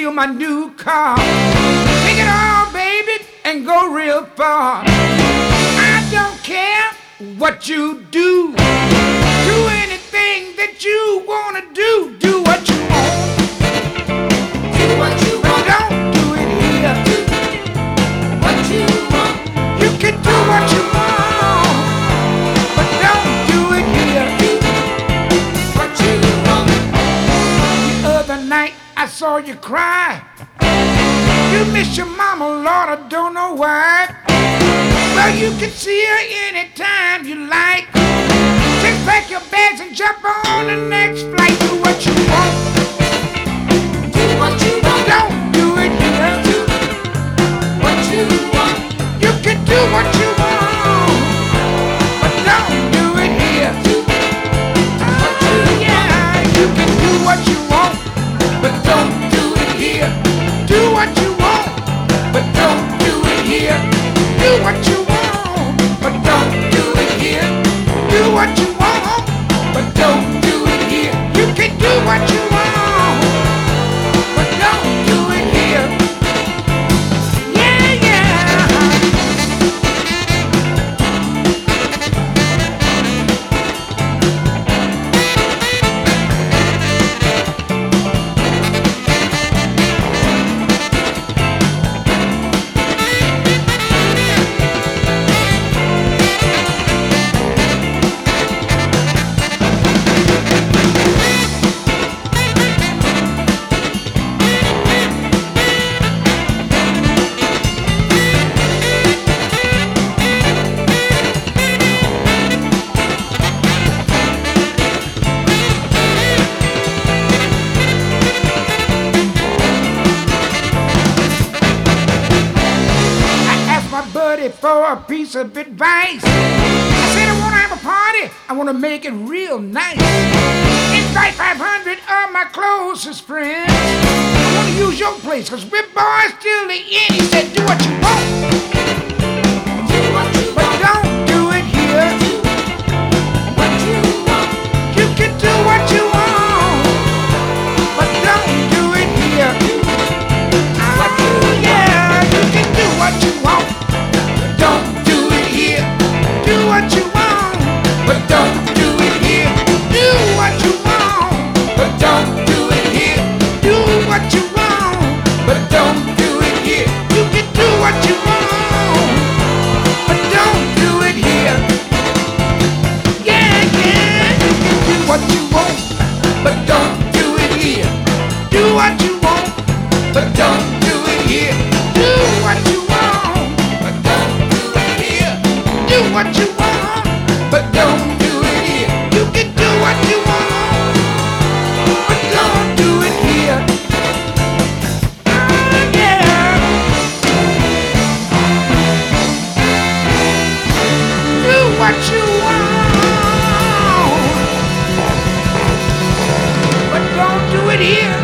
steal my new car. Take it all, baby, and go real far. I don't care what you do. Do anything that you wanna do. Do what you want. Do what you But want. don't do it here. What you want. You can do what you want, but don't do it here. What you want. The other night I saw you cry. You miss your mama, Lord, I don't know why. Well, you can see her anytime you like. Just pack your bags and jump on the next flight. Do what you want. Do what you want. Don't do it here. What you want. You can do what you want, but don't do it here. Yeah, you can do what you want, but don't do it here. Do what you want, but don't do it here. Do what you want, but don't do it here. Do what you want, but don't do it here. You can do what you want, but don't do it here. Yeah, yeah. For a piece of advice, I said I wanna have a party, I wanna make it real nice. Invite 500 of my closest friends. I wanna use your place, cause we're boys till the end. He said, do what you want, Do what you but want. don't do it here. What you want. You can do what you want, but don't do it here. Oh yeah, you can do what you want. Don't do it here. Do what you want, but don't do it here. Do what you want, but don't do it here. Do what you want, but don't do it here. You can do what you want, but don't do it here. Yeah, yeah. You can do what you want, but don't do it here. Do what you want, but don't do it here. Do what you want, but don't do it here. Do what you want, but don't do it here. You can do what you want, but don't do it here. Yeah. Do what you want, but don't do it here.